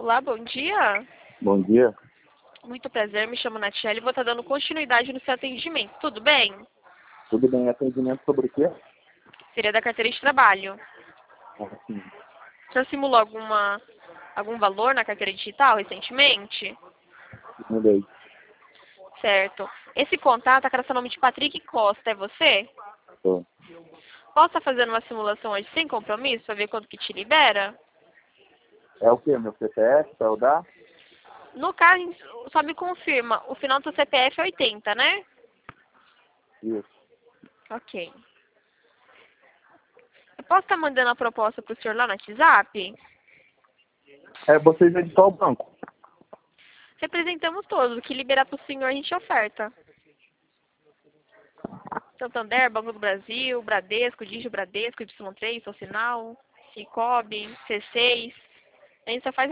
Olá, bom dia. Bom dia. Muito prazer, me chamo Natiele e vou estar dando continuidade no seu atendimento. Tudo bem? Tudo bem? Atendimento sobre o quê? Seria da carteira de trabalho. Assim, O senhor simulou algum valor na carteira digital recentemente? mudei. Certo. Esse contato é seu nome de Patrick Costa, é você? Tô. Posso estar fazendo uma simulação hoje sem compromisso para ver quanto que te libera? É o quê? Meu CPF para eu dar? No caso, só me confirma, o final do seu CPF é 80, né? Isso. Ok. Eu posso estar mandando a proposta para o senhor lá no WhatsApp? Vocês é de qual banco? Representamos todos. O que liberar para o senhor a gente oferta. Santander, Banco do Brasil, Bradesco, Digio Bradesco, Y3, Social, Cicobi, C6. A gente só faz